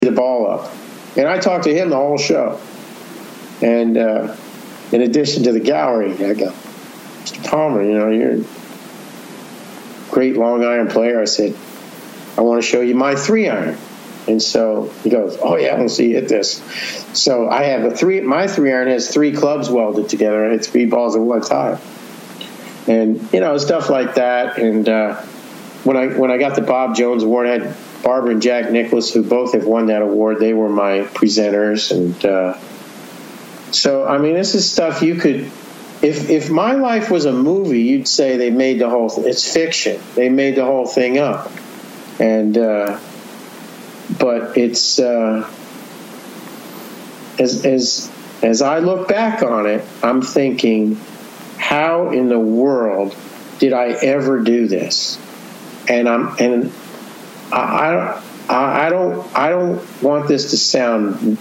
the ball up. And I talked to him the whole show. And in addition to the gallery, I go, Mr. Palmer, you're a great long iron player. I said, I want to show you my 3-iron. And so he goes, oh, yeah, let's see, hit this. So I have my 3-iron has 3 clubs welded together, and it's 3 balls at one time. And, stuff like that. And when I got the Bob Jones Award, I had Barbara and Jack Nicklaus, who both have won that award. They were my presenters. And so, I mean, this is stuff you could, if my life was a movie, you'd say they made the whole thing. It's fiction. They made the whole thing up. And, but it's, as I look back on it, I'm thinking, how in the world did I ever do this? And I don't want this to sound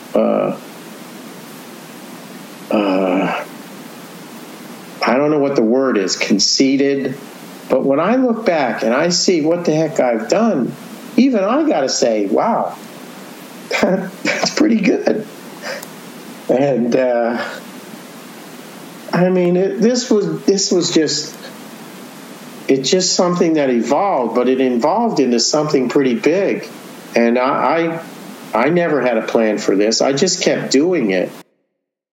I don't know what the word is, conceited, but when I look back and I see what the heck I've done, even I got to say, wow, that's pretty good. And I mean, this was just something that evolved, but it evolved into something pretty big. And I never had a plan for this. I just kept doing it.